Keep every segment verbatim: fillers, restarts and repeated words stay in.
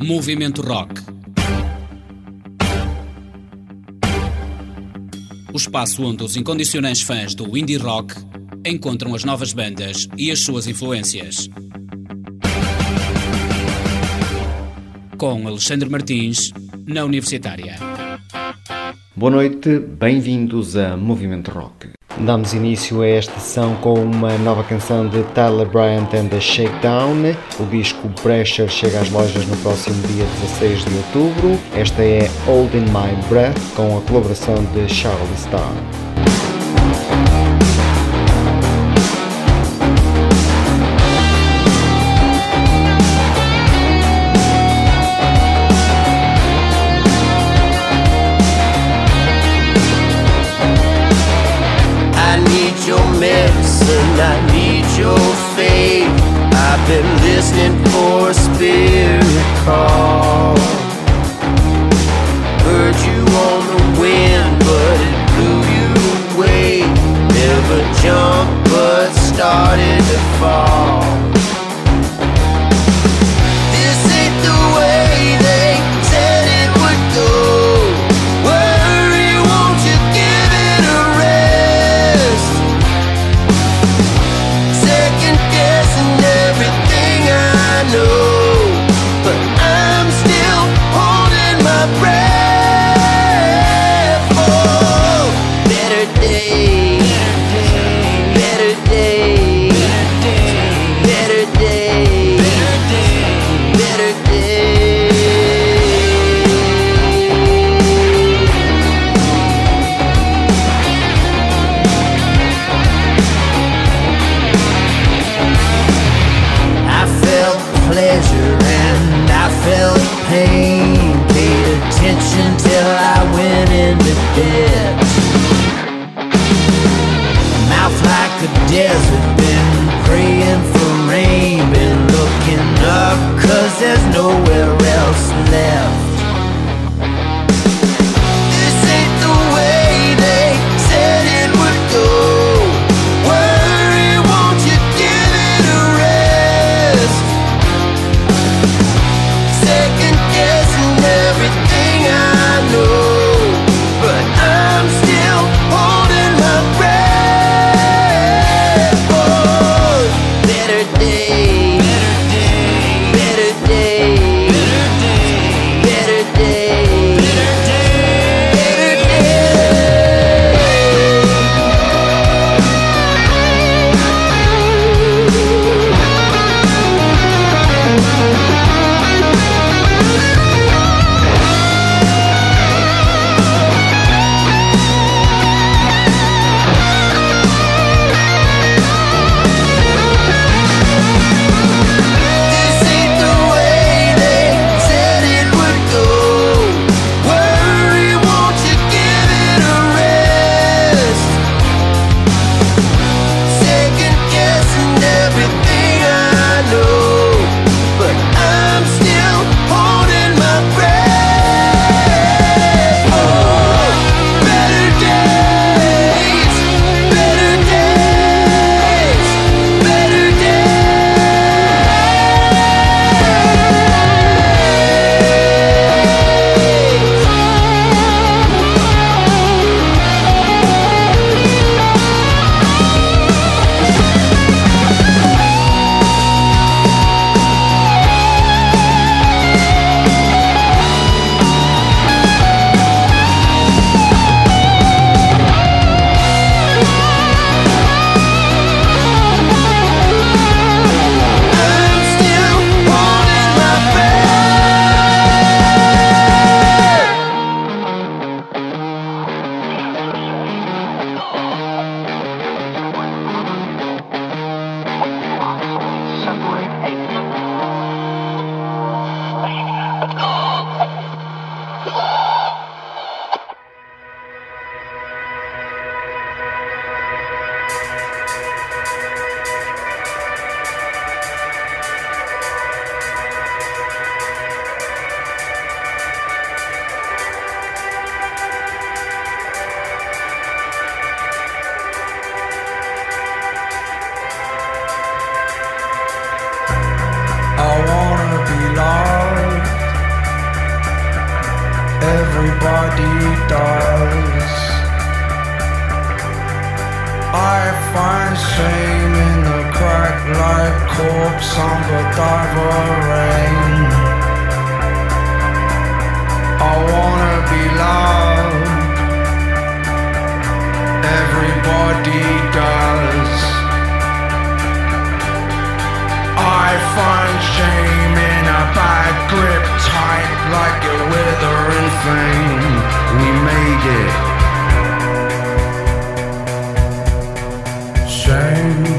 Movimento Rock. O espaço onde os incondicionais fãs do indie rock encontram as novas bandas e as suas influências. Com Alexandre Martins, na Universitária. Boa noite, bem-vindos a Movimento Rock. Damos início a esta sessão com uma nova canção de Tyler Bryant and the Shakedown. O disco Pressure chega às lojas no próximo dia dezasseis de outubro. Esta é Holding My Breath, com a colaboração de Charlie Starr. I need your faith. I've been listening for a spirit call. Heard you on the wind, but it blew you away. Never jumped, but started to fall. This ain't the way they said it would go. Worry, won't you give it a rest? Second guessing everything I know, but I'm still holding my breath. Oh, better days, better days, better days, better days. I felt pleasure and I felt pain. Paid attention till I went into debt. Mouth like a desert, been praying for rain. Been looking up cause there's nowhere else left. This ain't the way they said it would go. Worry, won't you give it a rest? Second guessing everything I know, but I'm everybody does. I find shame in the crack like corpse on Godiva rain. I wanna be loved, everybody does. I find shame in a bad grip, tight like a withering thing. We made it. Shame.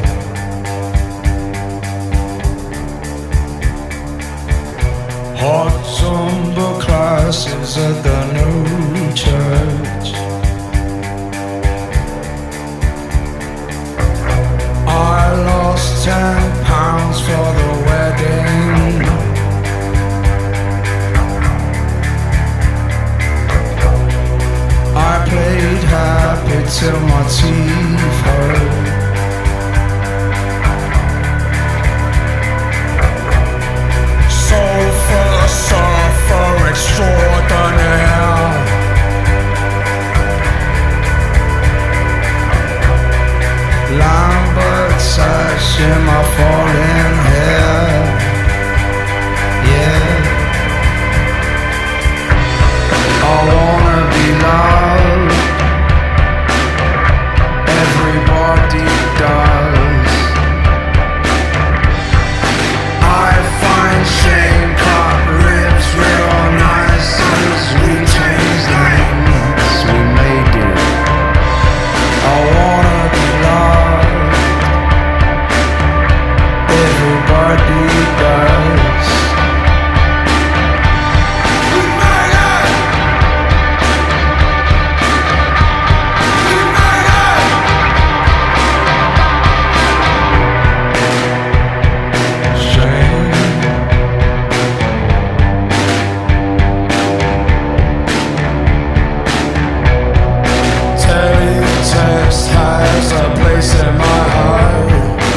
Hot somber classes at the new church. I lost ten pounds for the wedding. I played happy till my teeth hurt. Soul philosopher extraordinaire. Lambert sash in my falling hair. Yeah, I wanna be loved, everybody does. I find shame cut lips real nice as we change lanes. We made it. I wanna be loved, everybody does. We made it. We made it. Shame. Teletext has a place in my heart.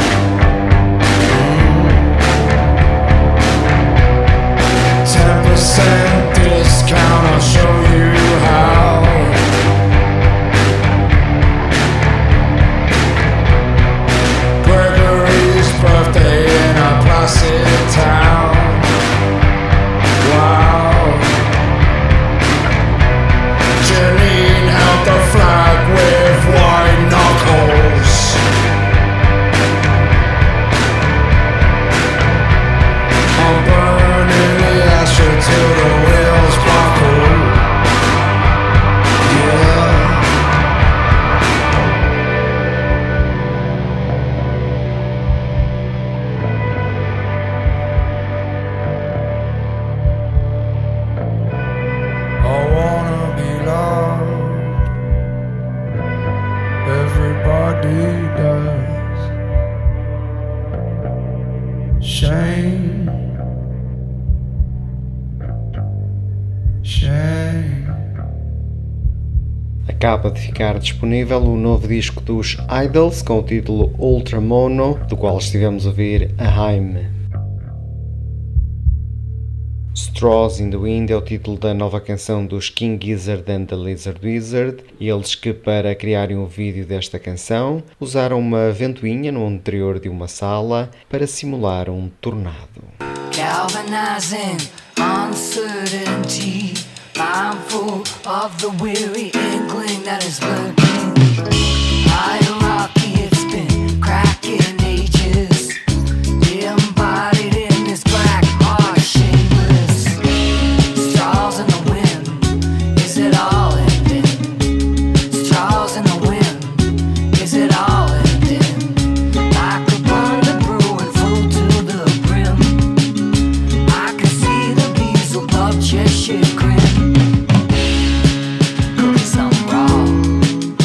Ten percent discount, I'll show you how. Gregory's birthday in a placid town. Wow. Janine held the flag with white knuckles. I'm burning the ashes till the wheels buckle. Yeah. I wanna be loved, everybody does. Shame, shame. Acaba de ficar disponível o novo disco dos Idols com o título Ultra Mono, do qual estivemos a ouvir a Haim. Straws in the Wind é o título da nova canção dos King Gizzard and the Lizard Wizard, eles que, para criarem o vídeo desta canção, usaram uma ventoinha no interior de uma sala para simular um tornado. Galvanizing uncertainty, mindful of the weary inkling that is lurking. Hierarchy, it's been cracking ages, embodied in this black heart, shameless. Straws in the wind, is it all ending? Straws in the wind, is it all ending? Like a burning brewing full to the brim. I can see the bees above Cheshire grin, cooking some raw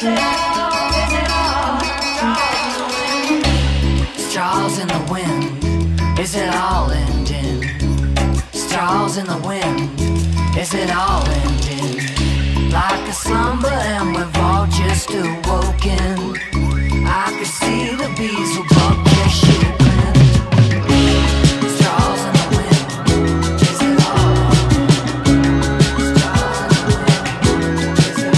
Straws in the wind, is it all ending? Straws in the wind, is it all ending? Like a slumber and we've all just awoken. I could see the bees will bump their shit. Straws in the wind, is it all? Straws in the wind, is it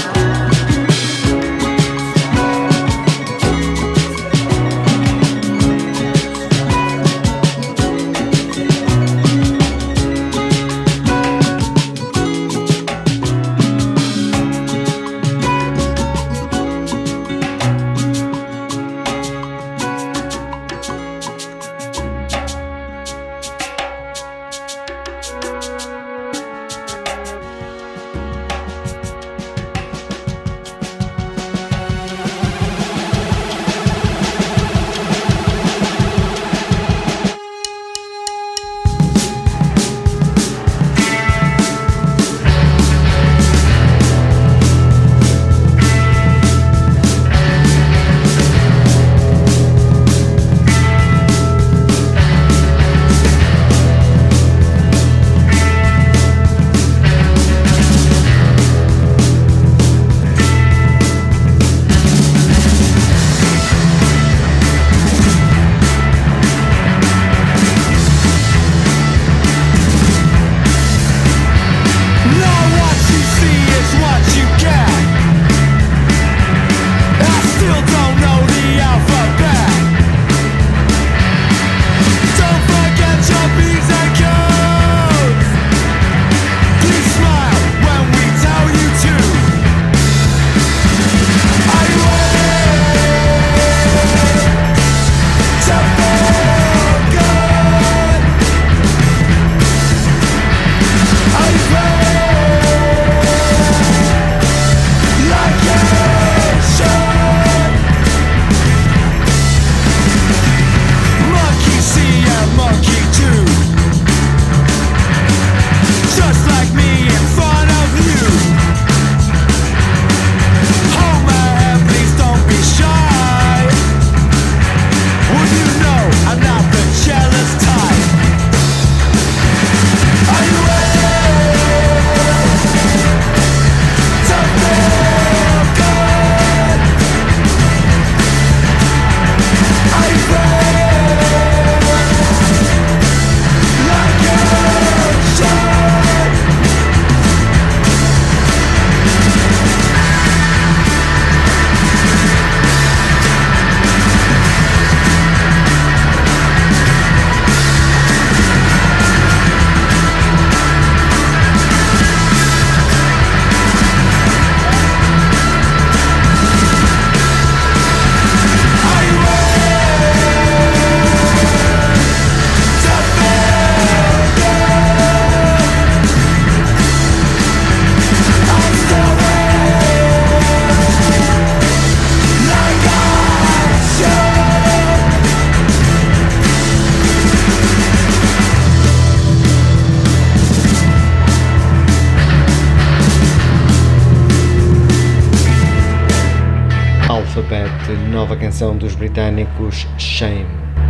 Nova canção dos britânicos Shame.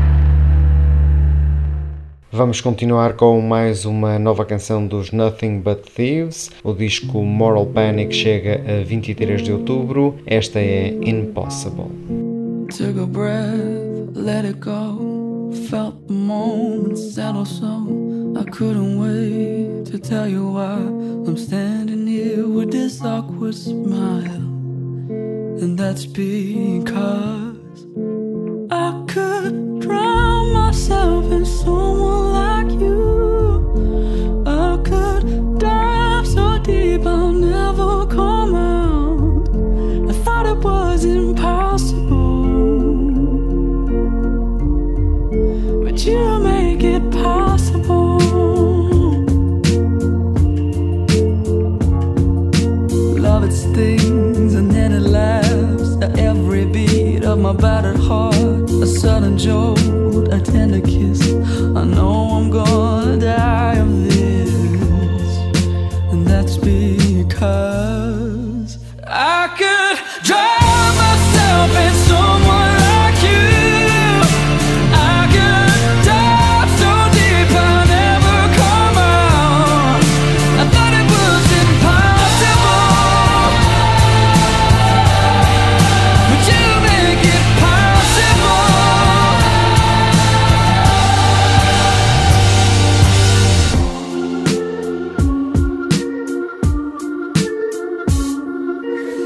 Vamos continuar com mais uma nova canção dos Nothing But Thieves. O disco Moral Panic chega a vinte e três de outubro. Esta é Impossible. Took a breath, let it go. Felt the moment settle so I couldn't wait to tell you why I'm standing here with this awkward smile. And that's because I could drown myself in someone like you. I could dive so deep I'll never come out. I thought it was impossible, but you make it possible. Love it stings and then it laughs at every beat of my battered heart. A sudden jolt, a tender kiss. I know I'm gonna die of this, and that's because I could drive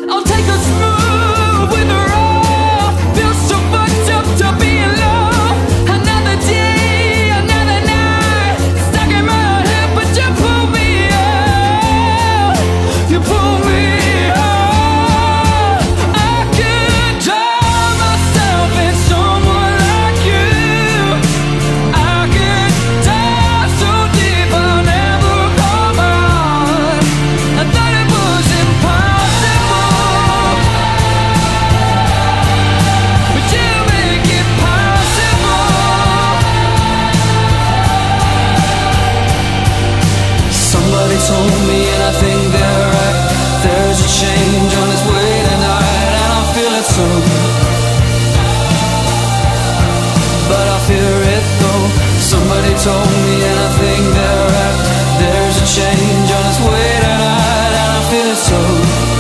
I'll take a smooth with a roll. Feel so fucked up to be in love. Another day, another night, stuck in my head, but you pull me out. You pull me out. I could drown myself in someone like you. I could dive so deep I'll never come out. I thought it was impossible, but you make it possible. Somebody told me, and I think they're right, there's a change on its way tonight, and I feel it so, but I fear it though. Somebody told me, and I think they're right, there's a change on its way tonight, and I feel it so,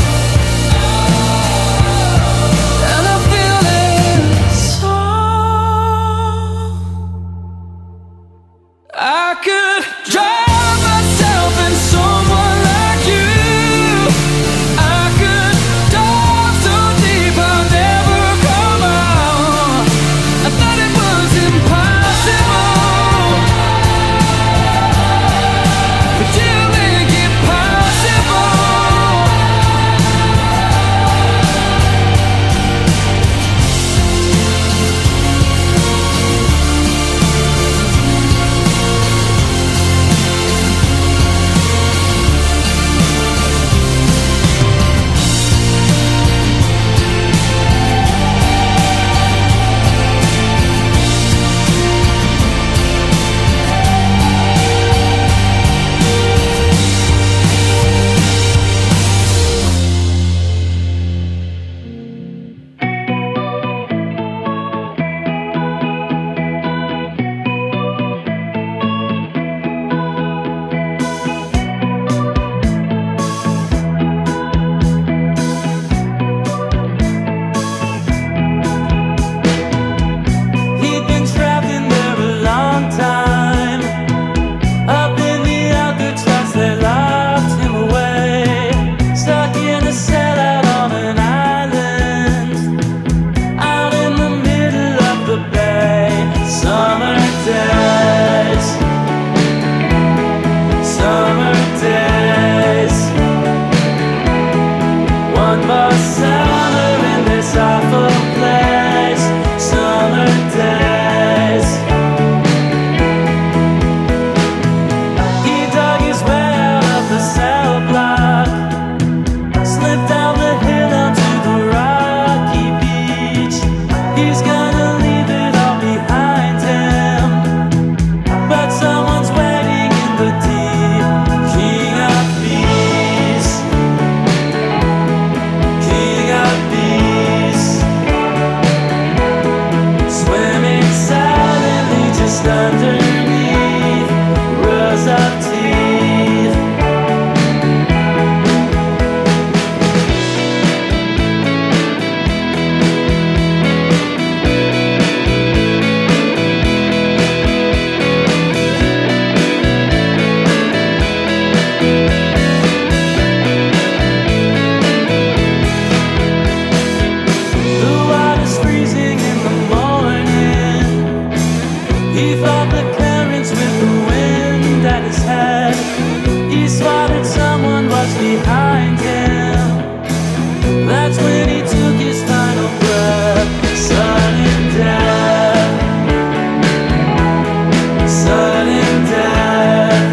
and I feel it so. I could drown myself in someone like you. I could dive so deep I'll never come out. I thought it was impossible, but you make it possible. He'd been trapped in there a long time. Up in the Alcatraz, they locked him away. Stuck in a cell out on an island, out in the middle of the bay. Summer days, summer days. One more summer in this awful place. Summer days. He dug his way out of the cell block, slipped down the hill onto the rocky beach. He's gonna leave it all behind him, but someone's waiting in the deep. King of peace, king of peace, swimming silently just underneath rows of teeth. The water's freezing in the morning. He felt the currents with the wind at his head. He spotted someone was behind him. That's when he took his final breath. Sudden death, sudden death.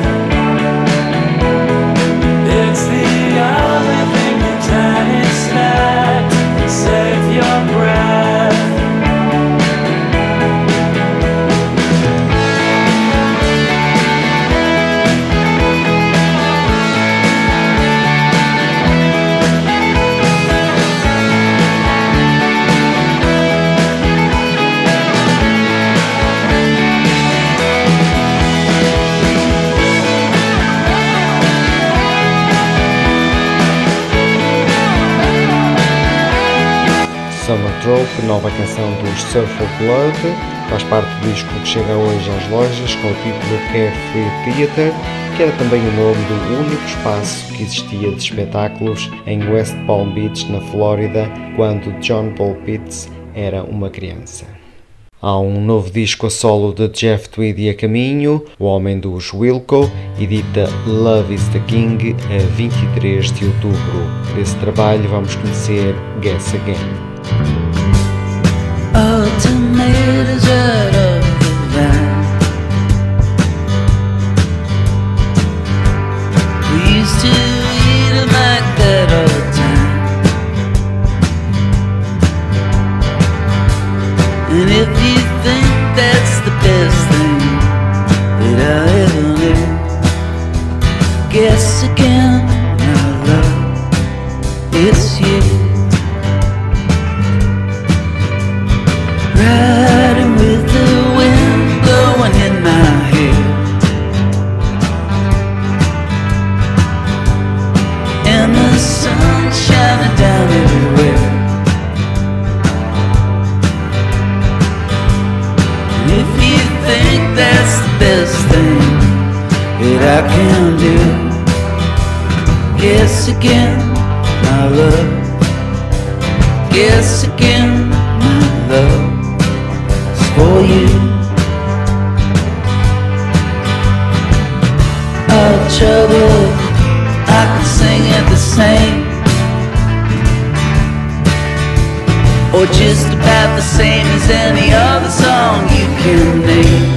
It's the only thing you can expect. Save your breath. Summer Drop, nova canção dos Surfer Blood. Faz parte do disco que chega hoje às lojas com o título Carefree Theatre, que era também o nome do único espaço que existia de espetáculos em West Palm Beach, na Flórida, quando John Paul Pitts era uma criança. Há um novo disco a solo de Jeff Tweedy a caminho. O homem dos Wilco edita Love is the King a vinte e três de outubro. Desse trabalho vamos conhecer Guess Again. Oh, tomatoes out of the vine. We used to eat them like that all the time. And if you think that's the best thing that I ever knew, guess again, my love, it's you. Riding with the wind blowing in my hair, and the sun shining down everywhere. And if you think that's the best thing that I can do, guess again, my love, guess again, my love, for you. Oh, trouble, I can sing it the same, or just about the same as any other song you can name.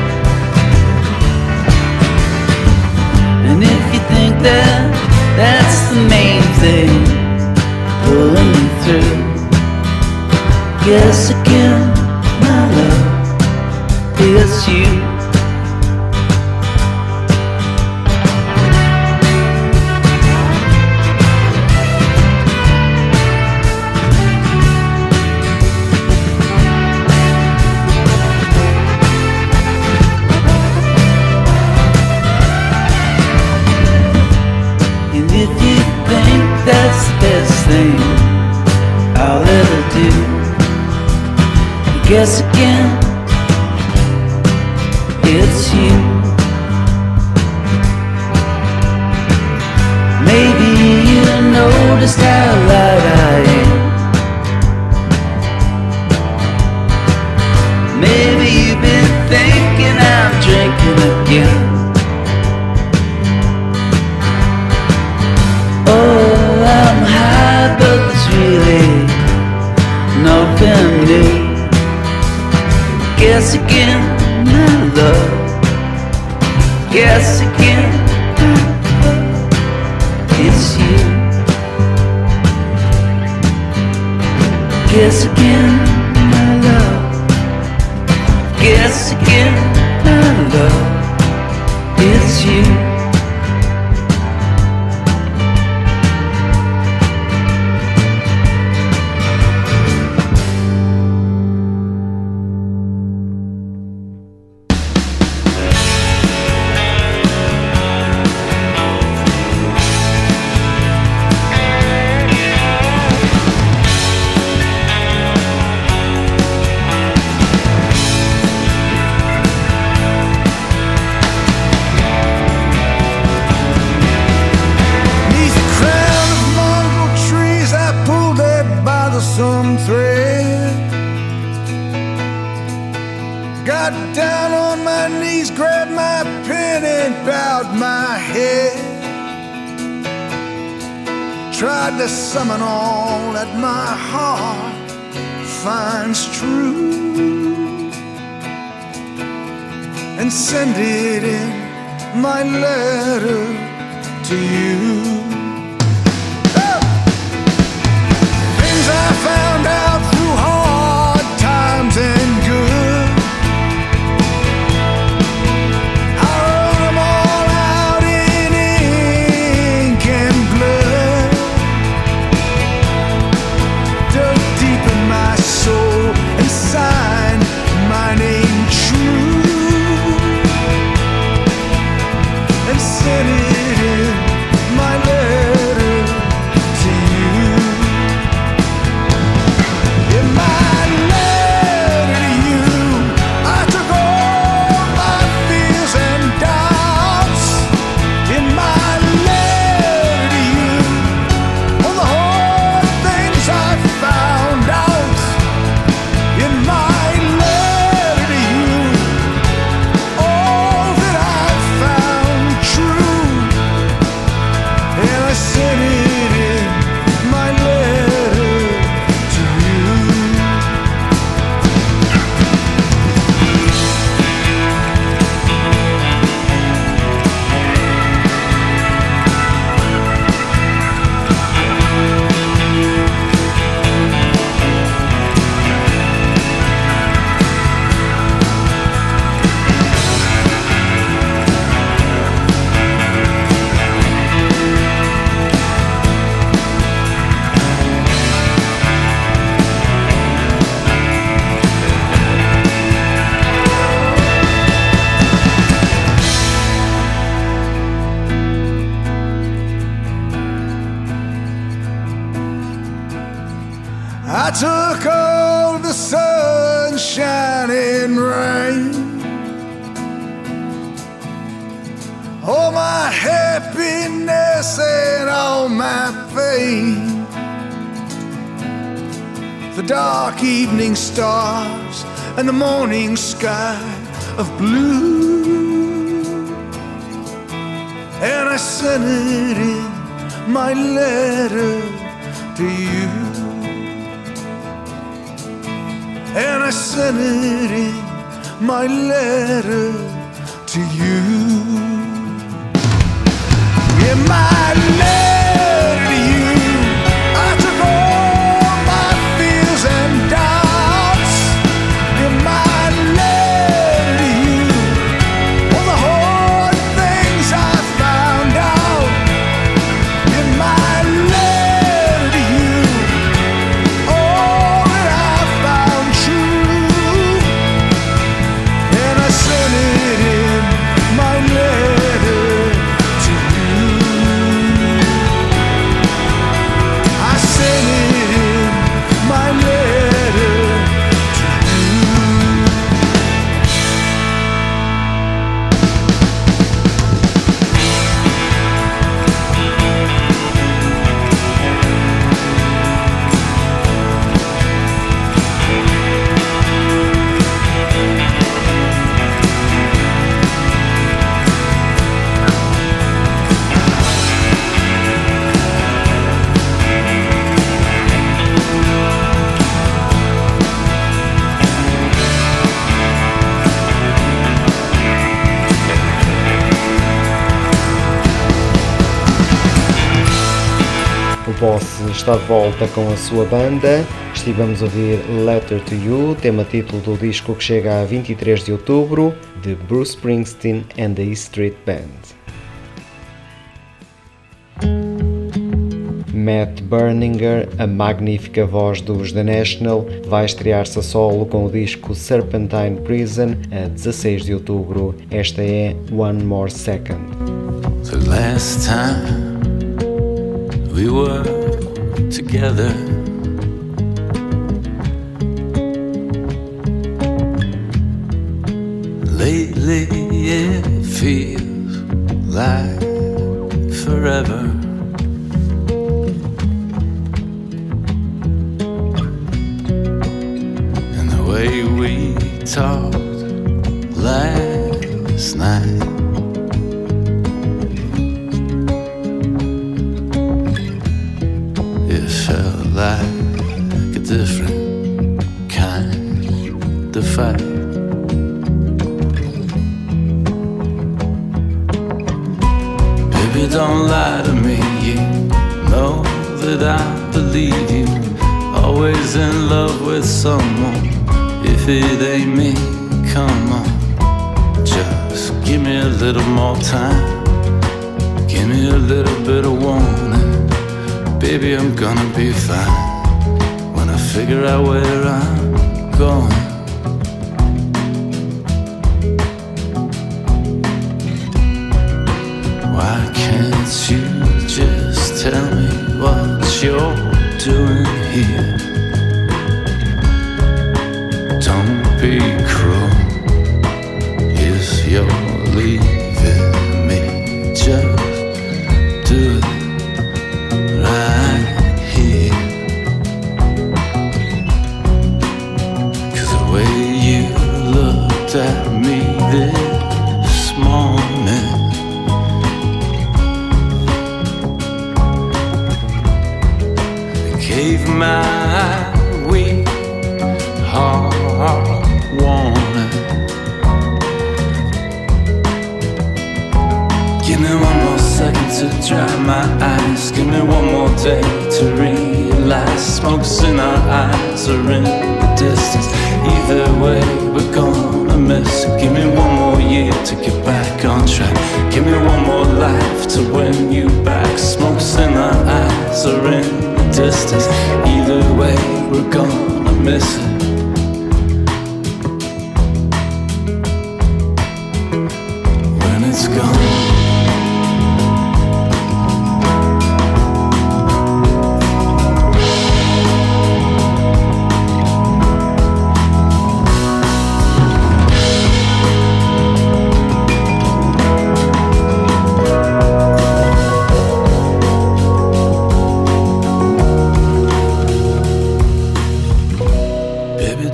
And if you think that that's the main thing pulling me through, guess again, my love, it's you. And if you think that's the best thing I'll ever do, guess again, it's you. Maybe you noticed how light I am. Maybe you've been thinking I'm drinking again. Oh, I'm high, but there's really nothing new. Guess again, my love, guess again, my love, it's you. Guess again, my love, guess again, my love, it's you. Got down on my knees, grabbed my pen and bowed my head. Tried to summon all that my heart finds true and send it in my letter to you. Oh! Things I found out through hard times and good, send it in my letter. I took all the sunshine and rain, all my happiness and all my pain, the dark evening stars and the morning sky of blue, and I sent it in my letter to you, and I sent it in my letter to you. In my letter to you, I took all my fears and doubts. In my letter to you, all the hard things I found out. In my letter to you, all that I found true, and I sent it in my letter to you. I sent it in my letter to you. O Boss está de volta com a sua banda. Estivemos a ouvir Letter to You, tema título do disco que chega a vinte e três de outubro, de Bruce Springsteen and the E Street Band. Matt Berninger, a magnífica voz dos The National, vai estrear-se a solo com o disco Serpentine Prison a dezasseis de outubro. Esta é One More Second. The last time we were together, lately it feels like forever. And the way we talked last night, it felt like a different kind of fight. Baby, don't lie to me, you know that I believe you. Always in love with someone, if it ain't me, come on. Just give me a little more time, give me a little bit of warning. Baby, I'm gonna be fine when I figure out where I'm going. Why can't you just tell me what you're doing here? Don't be cruel if you're leaving me. Just do it right here. 'Cause the way you looked at me this morning, it gave my weak heart warning. Give me one more second to dry my eyes. Give me one more day to realize smoke's in our eyes or in the distance. Either way, we're gonna miss it. Give me one more year to get back on track. Give me one more life to win you back. Smoke's in our eyes or in the distance. Either way, we're gonna miss it. When it's gone.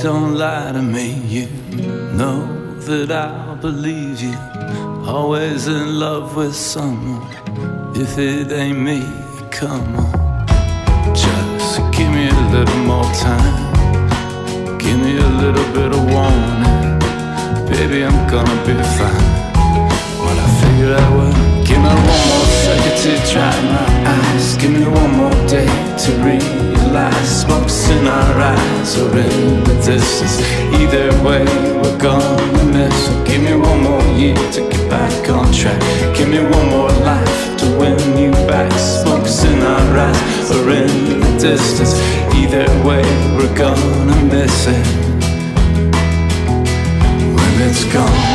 don't lie to me. You know that I'll believe you. Always in love with someone. If it ain't me, come on. Just give me a little more time. Give me a little bit of warning. Baby, I'm gonna be fine. Well, I figured I would. Give me one more second to dry my eyes. Give me one more day to realize smoke's in our eyes or in the distance. Either way, we're gonna miss. So give me one more year to get back on track. Give me one more life to win you back. Smoke's in our eyes or in the distance. Either way, we're gonna miss it when it's gone.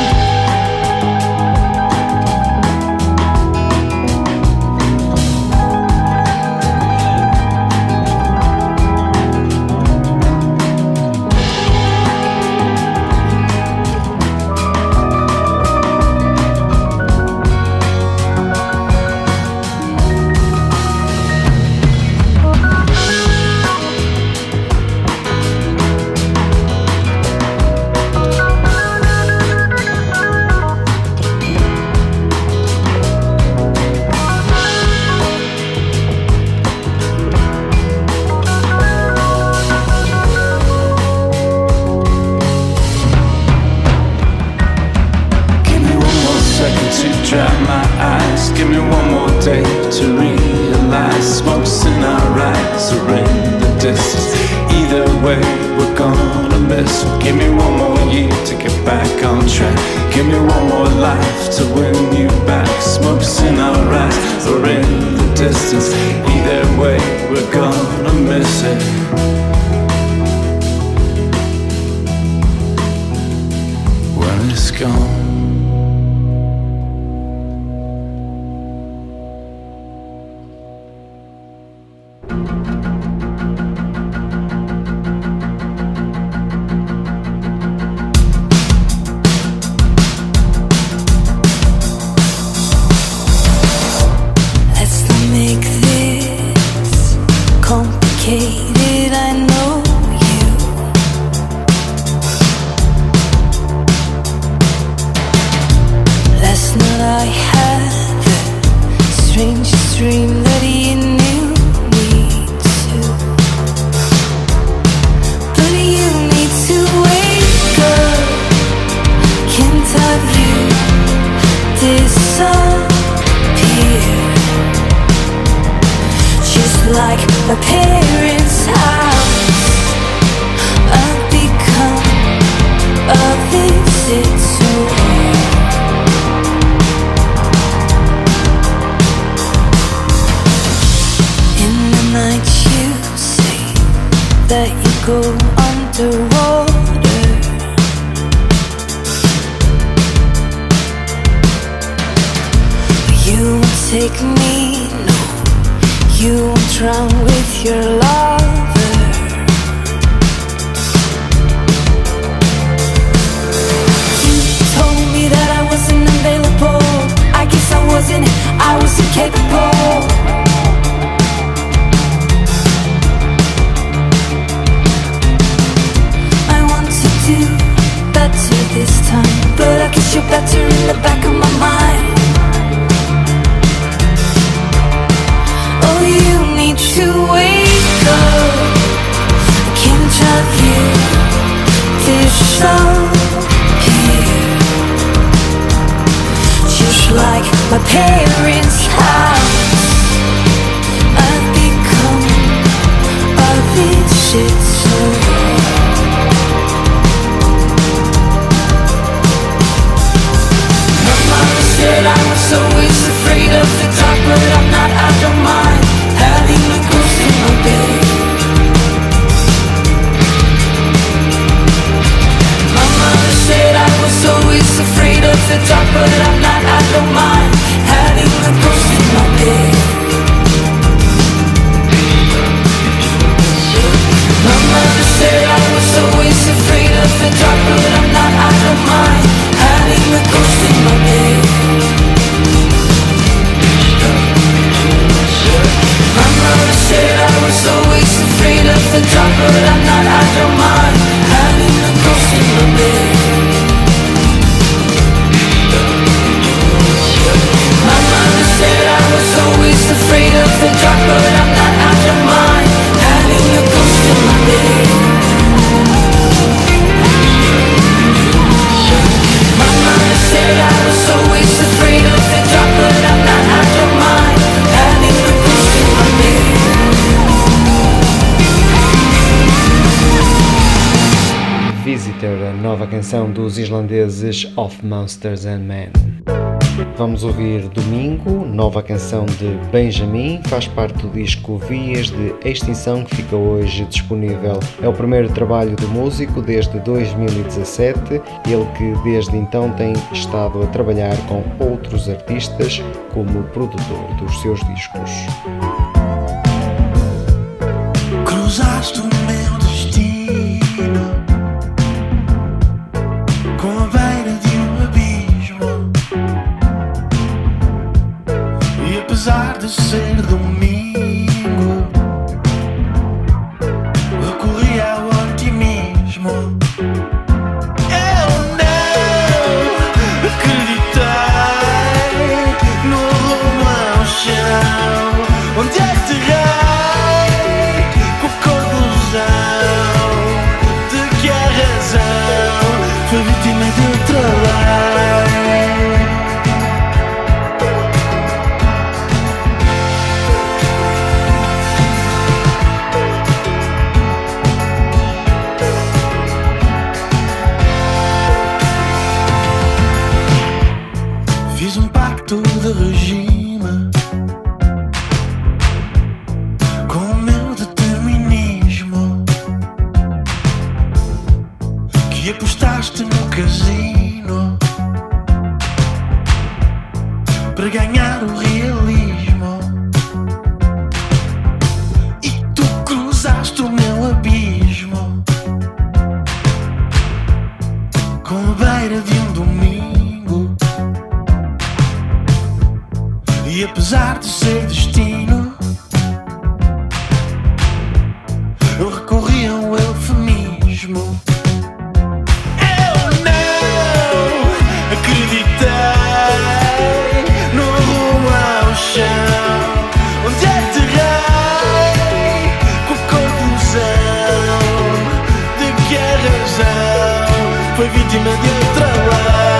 Said I was always afraid of the dark, but I'm not, I don't mind having Visitor, a nova canção dos islandeses Of Monsters and Men. Vamos ouvir Domingo, nova canção de Benjamin, faz parte do disco Vias de Extinção, que fica hoje disponível. É o primeiro trabalho do músico desde dois mil e dezassete, ele que desde então tem estado a trabalhar com outros artistas como produtor dos seus discos. Cruzaste o meu destino com a beira de um abismo, e apesar de ser domingo, recorri ao otimismo. Eu não acreditei no rumo ao chão, onde aterrei com a conclusão de que a razão foi vítima de outra lei. Fiz um pacto de regime com o meu determinismo, que apostaste no casino para ganhar o realismo, e tu cruzaste o meu abismo com a beira de um domingo, e apesar de ser destino, eu recorri ao eufemismo. Eu não acreditei no rumo ao chão, onde aterrei com a conclusão de que a razão foi vítima de outra lei.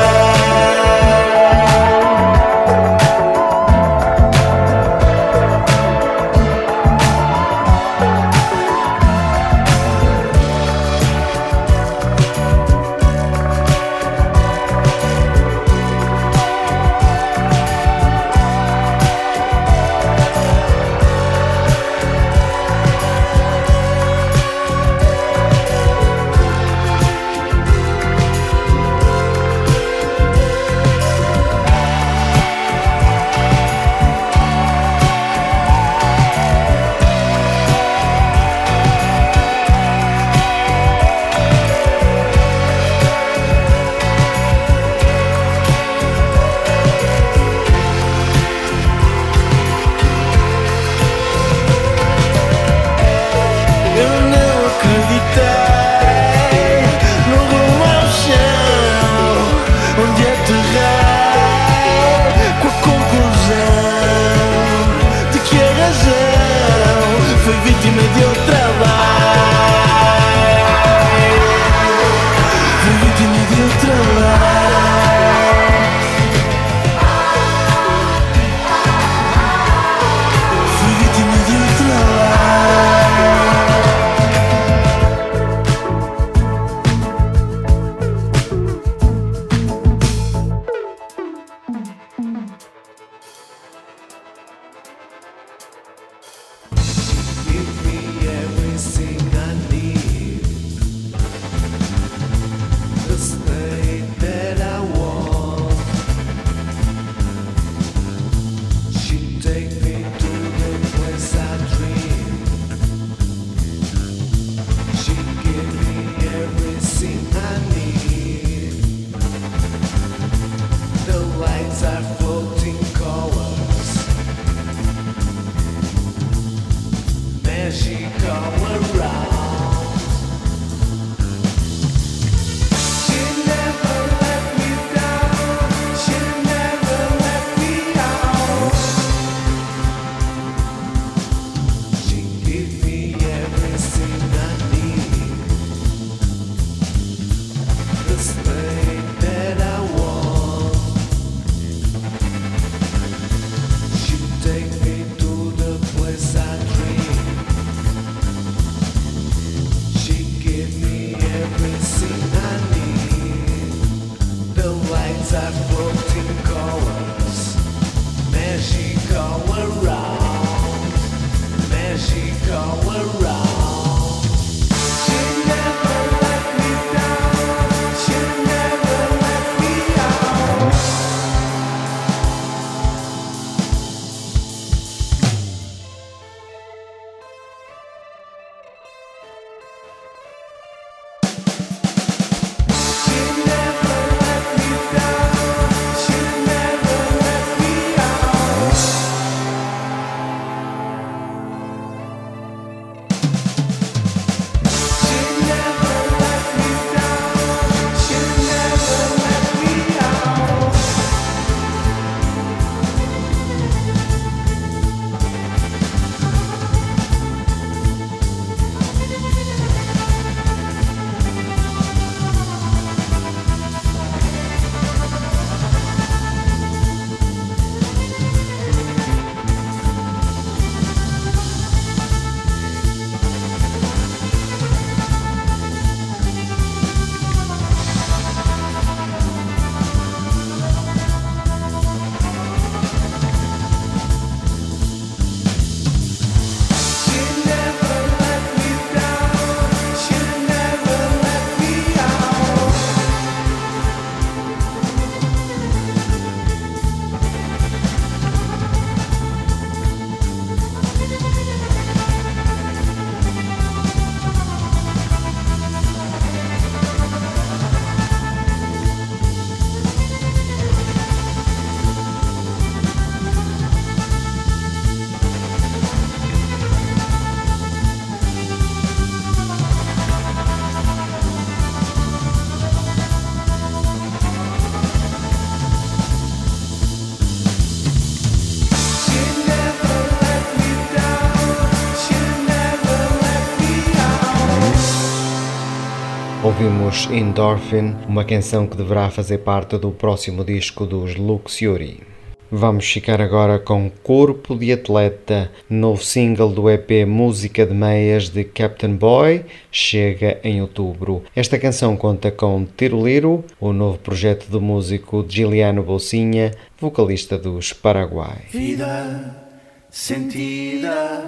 ouvimos Endorphin, uma canção que deverá fazer parte do próximo disco dos Luxury. Vamos ficar agora com Corpo de Atleta, novo single do E P Música de Meias de Captain Boy, chega em outubro. Esta canção conta com Tiroliro, o novo projeto do músico Giliano Bolsinha, vocalista dos Paraguai. Vida sentida,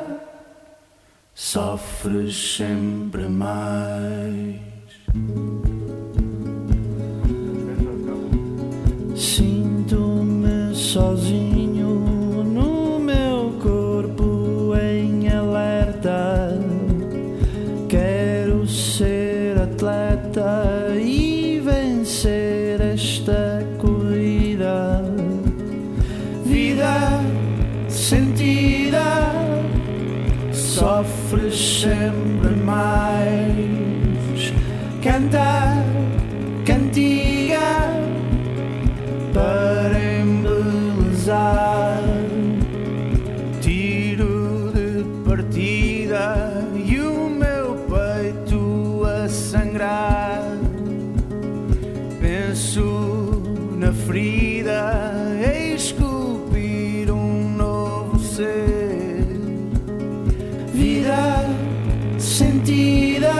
sofres sempre mais. Sinto-me sozinho no meu corpo em alerta. Quero ser atleta e vencer esta corrida. Vida sentida, sofres sempre mais. Cantar, cantiga para embelezar. Tiro de partida e o meu peito a sangrar. Penso na ferida e esculpir um novo ser. Vida sentida,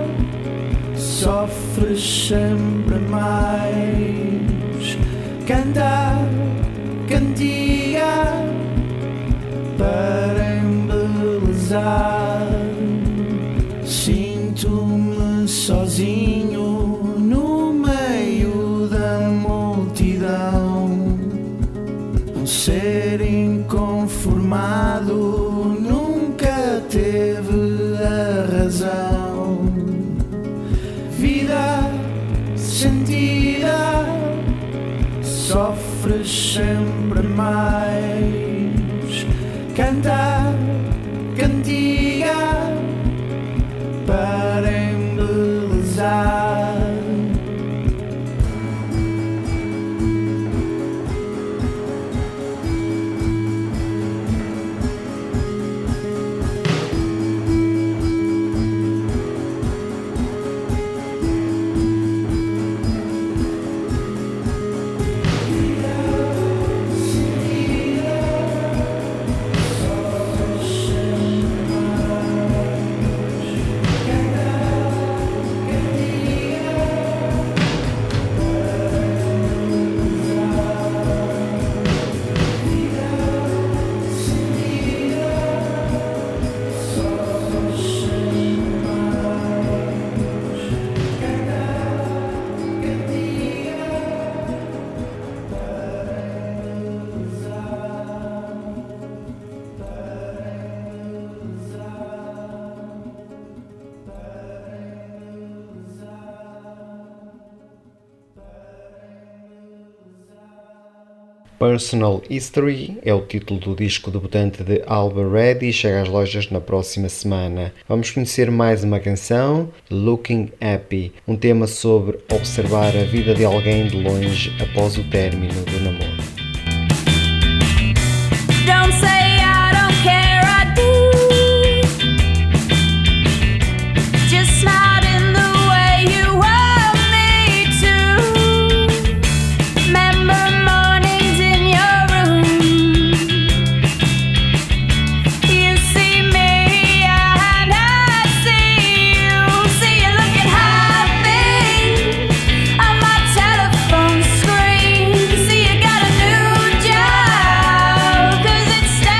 sofres sempre mais. Cantar, cantiga para embelezar. Sinto-me sozinho no meio da multidão. Um ser inconformado nunca teve a razão. Vida sentida, sofres sempre mais. Cantar, cantiga para embelezar. Personal History é o título do disco debutante de Alba Ready e chega às lojas na próxima semana. Vamos conhecer mais uma canção, Looking Happy, um tema sobre observar a vida de alguém de longe após o término do namoro. Don't say I don't care, I do. Just not in the way you want me to. Remember mornings in your room. You see me and I see you. See you looking happy on my telephone screen. See you got a new job, 'cause it's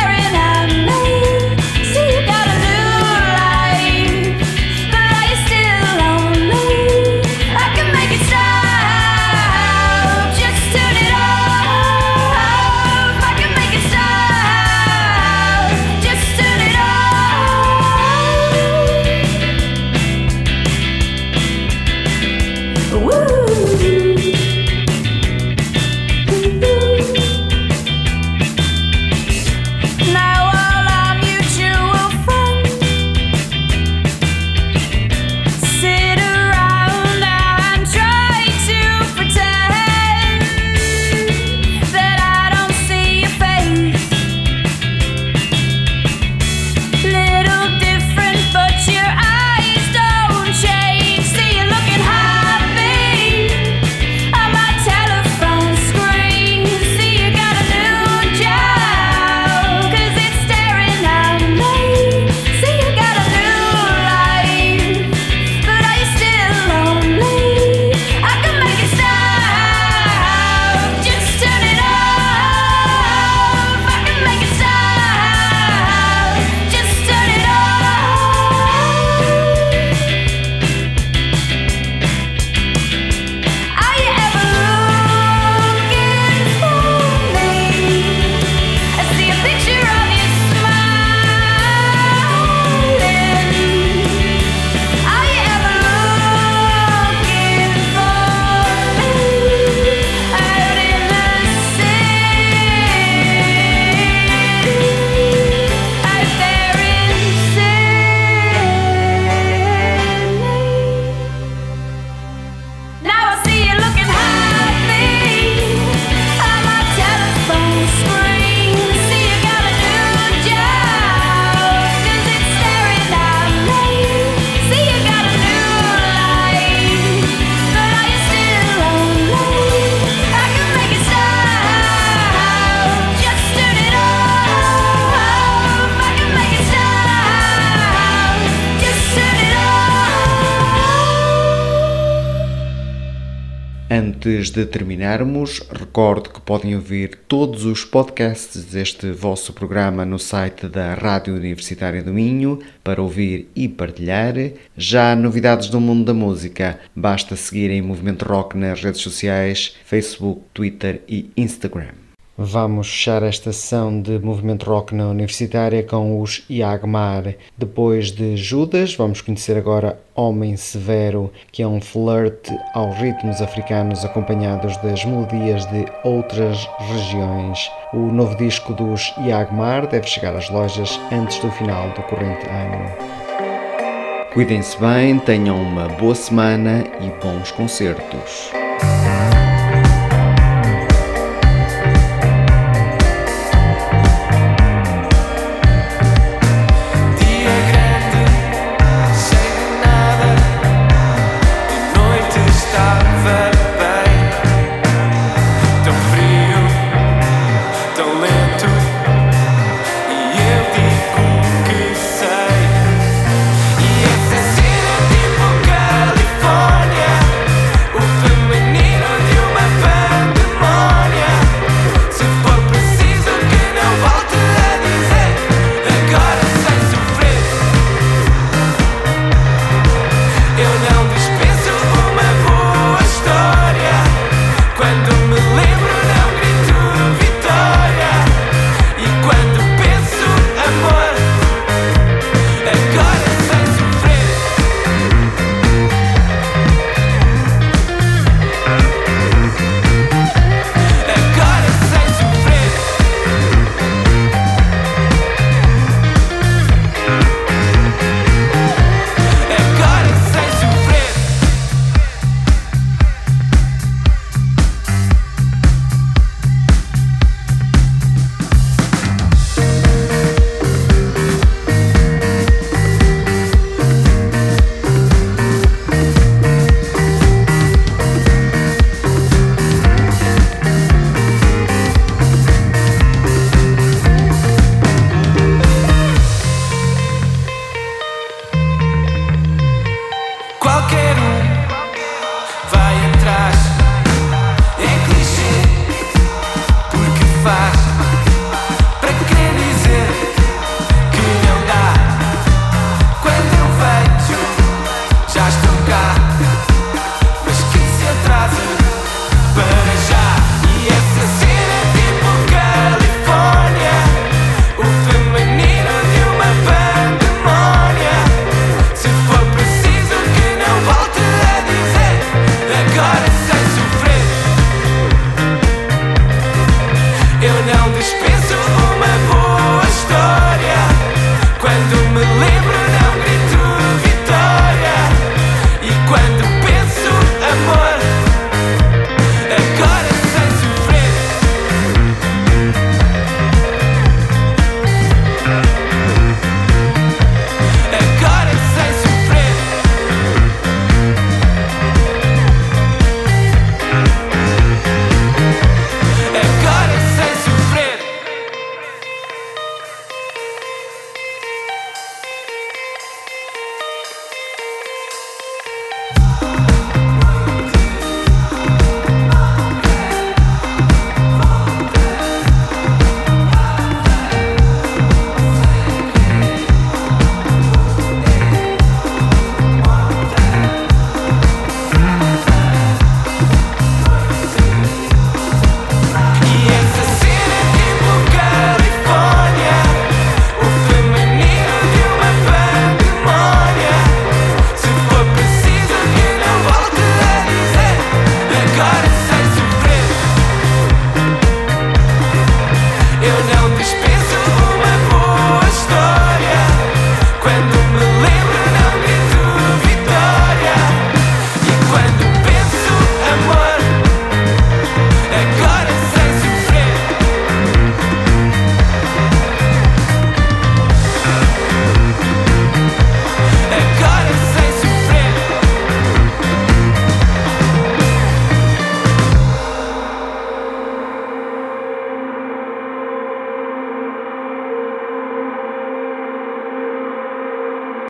Antes de terminarmos, recordo que podem ouvir todos os podcasts deste vosso programa no site da Rádio Universitária do Minho para ouvir e partilhar. Já há novidades do mundo da música, basta seguirem Movimento Rock nas redes sociais, Facebook, Twitter e Instagram. Vamos fechar esta sessão de Movimento Rock na Universitária com os Yagmar. Depois de Judas, vamos conhecer agora Homem Severo, que é um flerte aos ritmos africanos acompanhados das melodias de outras regiões. O novo disco dos Yagmar deve chegar às lojas antes do final do corrente ano. Cuidem-se bem, tenham uma boa semana e bons concertos.